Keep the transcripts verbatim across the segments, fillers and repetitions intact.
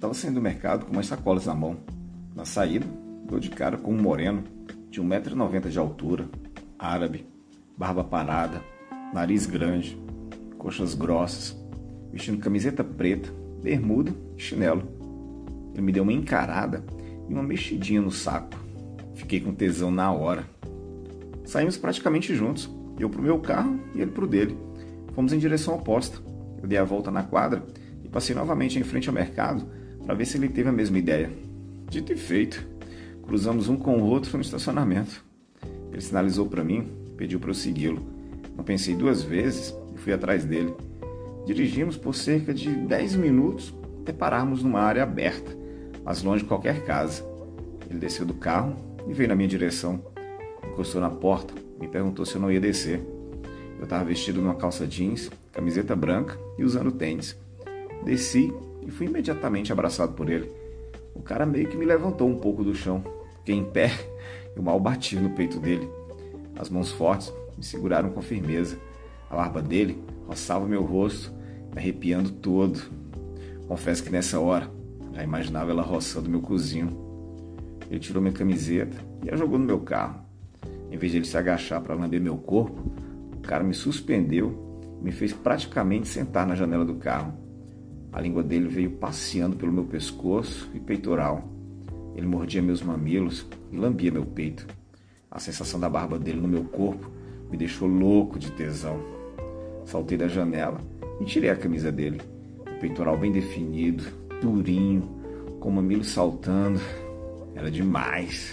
estava saindo do mercado com umas sacolas na mão. Na saída, dou de cara com um moreno de um metro e noventa de altura, árabe, barba parada, nariz grande, coxas grossas, vestindo camiseta preta, bermuda e chinelo. Ele me deu uma encarada e uma mexidinha no saco. Fiquei com tesão na hora. Saímos praticamente juntos, eu pro meu carro e ele pro dele. Fomos em direção oposta. Eu dei a volta na quadra e passei novamente em frente ao mercado para ver se ele teve a mesma ideia. Dito e feito, cruzamos um com o outro no estacionamento. Ele sinalizou para mim, pediu para eu segui-lo. Não pensei duas vezes e fui atrás dele. Dirigimos por cerca de dez minutos até pararmos numa área aberta, mas longe de qualquer casa. Ele desceu do carro e veio na minha direção. Encostou na porta, me perguntou se eu não ia descer. Eu estava vestido numa calça jeans, camiseta branca e usando tênis. Desci e fui imediatamente abraçado por ele. O cara meio que me levantou um pouco do chão. Fiquei em pé, eu mal bati no peito dele. As mãos fortes me seguraram com firmeza. A barba dele roçava meu rosto, me arrepiando todo. Confesso que nessa hora já imaginava ela roçando meu cozinho. Ele tirou minha camiseta e a jogou no meu carro. Em vez de ele se agachar para lamber meu corpo, o cara me suspendeu e me fez praticamente sentar na janela do carro. A língua dele veio passeando pelo meu pescoço e peitoral. Ele mordia meus mamilos e lambia meu peito. A sensação da barba dele no meu corpo me deixou louco de tesão. Saltei da janela e tirei a camisa dele. O peitoral bem definido, durinho, com o mamilo saltando. Era demais.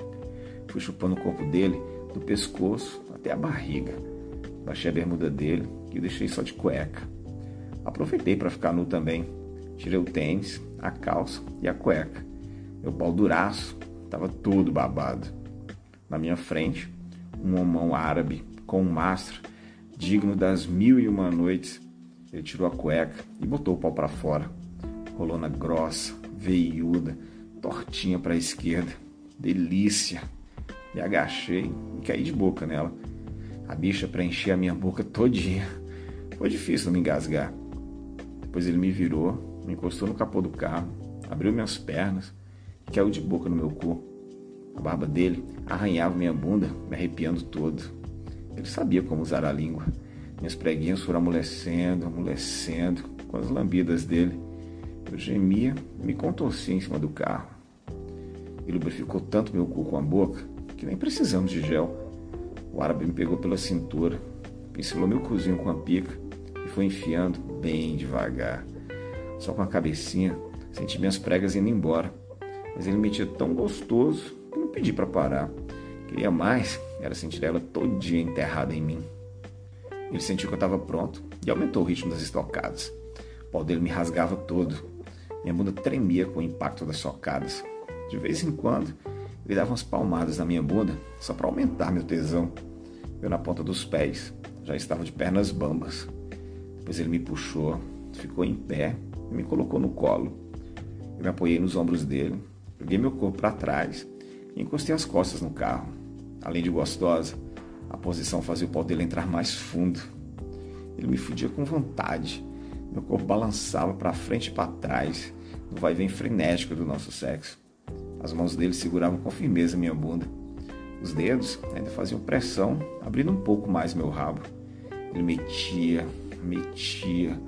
Fui chupando o corpo dele, do pescoço até a barriga. Baixei a bermuda dele e o deixei só de cueca. Aproveitei para ficar nu também. Tirei o tênis, a calça e a cueca. Meu pau duraço estava todo babado. Na minha frente, um homão árabe com um mastro digno das mil e uma noites. Ele tirou a cueca e botou o pau para fora. Rolona grossa, veiuda, tortinha para a esquerda. Delícia! Me agachei e caí de boca nela. A bicha preenchia a minha boca todinha. Foi difícil não me engasgar. Depois ele me virou, me encostou no capô do carro, abriu minhas pernas e caiu de boca no meu cu. A barba dele arranhava minha bunda, me arrepiando todo. Ele sabia como usar a língua. Minhas preguinhas foram amolecendo, amolecendo, com as lambidas dele. Eu gemia e me contorcia em cima do carro. Ele lubrificou tanto meu cu com a boca que nem precisamos de gel. O árabe me pegou pela cintura, pincelou meu cozinho com a pica e foi enfiando bem devagar. Só com a cabecinha, senti minhas pregas indo embora. Mas ele metia tão gostoso que não pedi para parar. Queria mais, era sentir ela todinha enterrada em mim. Ele sentiu que eu estava pronto e aumentou o ritmo das estocadas. O pau dele me rasgava todo. Minha bunda tremia com o impacto das socadas. De vez em quando, ele dava umas palmadas na minha bunda só para aumentar meu tesão. Eu na ponta dos pés, já estava de pernas bambas. Depois ele me puxou, ficou em pé e me colocou no colo. Eu me apoiei nos ombros dele, joguei meu corpo para trás e encostei as costas no carro. Além de gostosa, a posição fazia o pau dele entrar mais fundo. Ele me fudia com vontade. Meu corpo balançava para frente e para trás, no vai-vem frenético do nosso sexo. As mãos dele seguravam com firmeza minha bunda. Os dedos ainda faziam pressão, abrindo um pouco mais meu rabo. Ele metia, metia,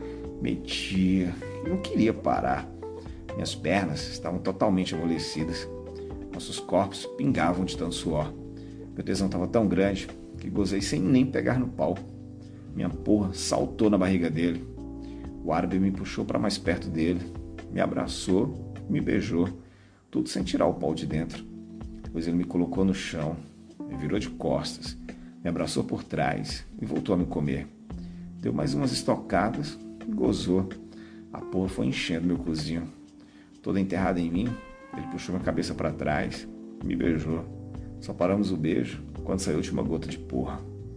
metia e não queria parar. Minhas pernas estavam totalmente amolecidas. Nossos corpos pingavam de tanto suor. Meu tesão estava tão grande que gozei sem nem pegar no pau. Minha porra saltou na barriga dele. O árabe me puxou para mais perto dele, me abraçou, me beijou, tudo sem tirar o pau de dentro. Depois ele me colocou no chão, me virou de costas, me abraçou por trás e voltou a me comer. Deu mais umas estocadas e gozou. A porra foi enchendo meu cozinho. Toda enterrada em mim, ele puxou minha cabeça para trás e me beijou. Só paramos o beijo quando saiu a última gota de porra.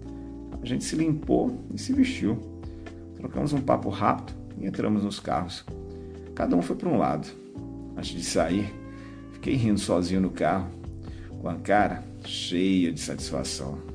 A gente se limpou e se vestiu. Trocamos um papo rápido e entramos nos carros. Cada um foi para um lado. Antes de sair, fiquei rindo sozinho no carro, com a cara cheia de satisfação.